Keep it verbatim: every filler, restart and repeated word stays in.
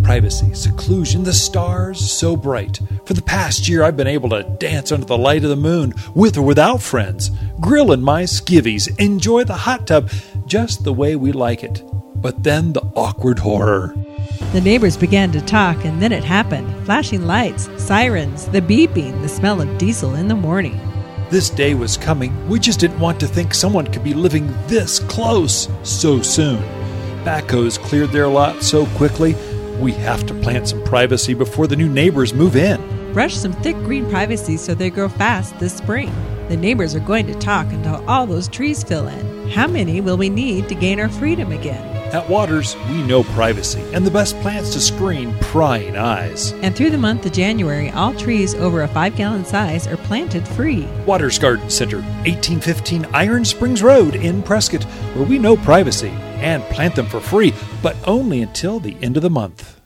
Privacy, seclusion, the stars so bright. For the past year I've been able to dance under the light of the moon, with or without friends, grill in my skivvies, enjoy the hot tub just the way we like it. But then the awkward horror. The neighbors began to talk, and then it happened. Flashing lights, sirens, the beeping, the smell of diesel in the morning. This day was coming. We just didn't want to think someone could be living this close so soon. Backhoes cleared their lot so quickly. We have to plant some privacy before the new neighbors move in. Brush some thick green privacy so they grow fast this spring. The neighbors are going to talk until all those trees fill in. How many will we need to gain our freedom again? At Waters, we know privacy and the best plants to screen prying eyes. And through the month of January, all trees over a five-gallon size are planted free. Waters Garden Center, eighteen fifteen Iron Springs Road in Prescott, where we know privacy and plant them for free, but only until the end of the month.